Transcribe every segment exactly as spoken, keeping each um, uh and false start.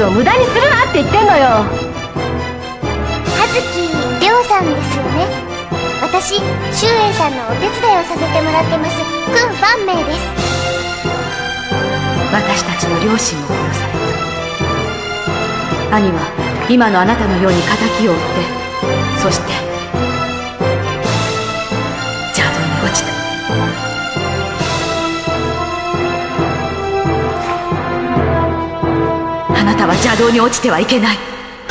を無駄にするなって言ってんのよ。 葉月亮さんですよね。私秀英さんのお手伝いをさせてもらってますクン・ファンメイです。 私たちの両親を殺された。兄は今のあなたのように敵を追って、そして邪道に落ちた。あなたは邪道に落ちてはいけない。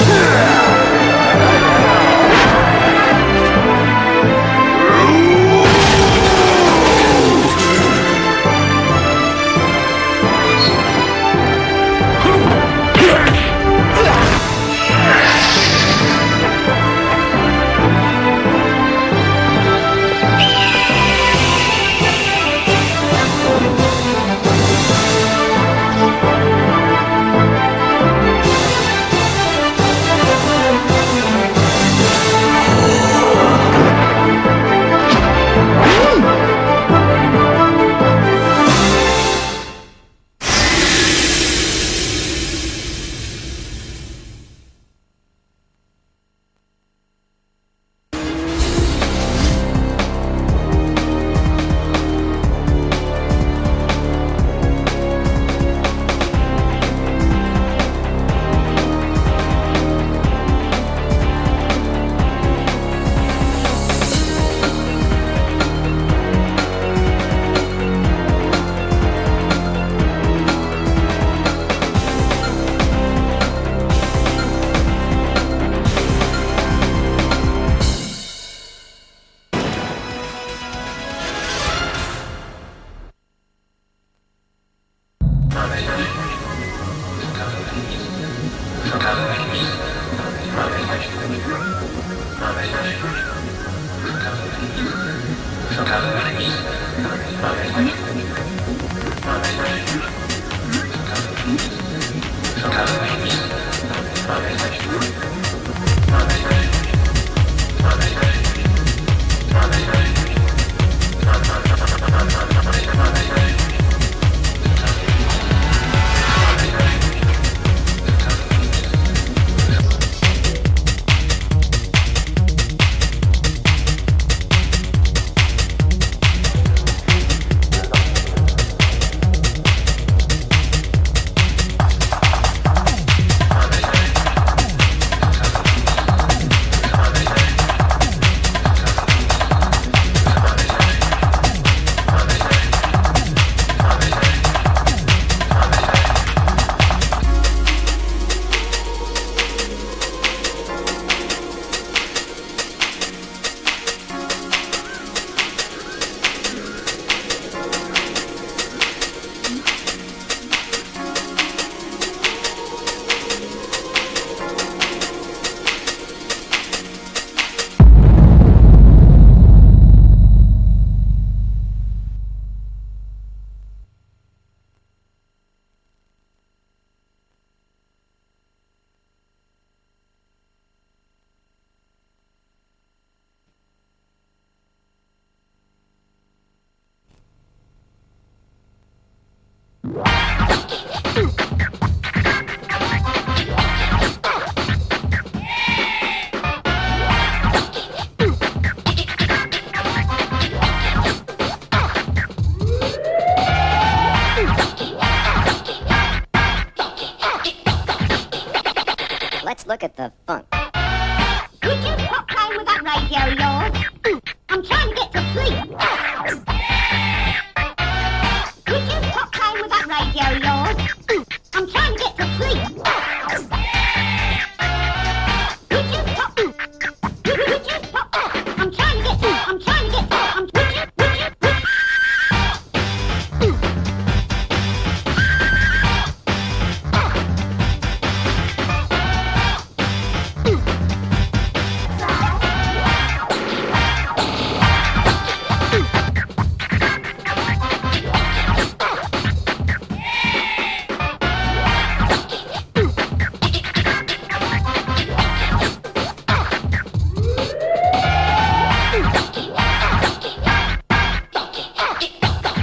Let's look at the funk. Could you stop playing with that radio of yours? I'm trying to get to sleep. Could you stop playing with that radio of yours? I'm trying to get to sleep. Could you stop? Could you stop? I'm trying to get to. I'm trying to get to. I'm. Would you? Would you? Would you?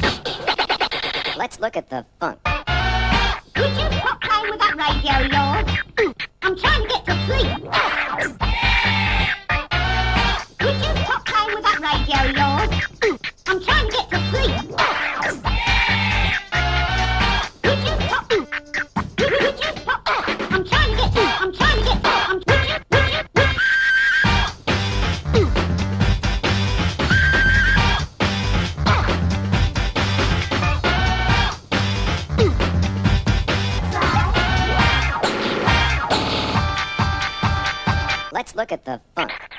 Let's look at the funk. Could you stop playing with that radio of yours? Let's look at the funk.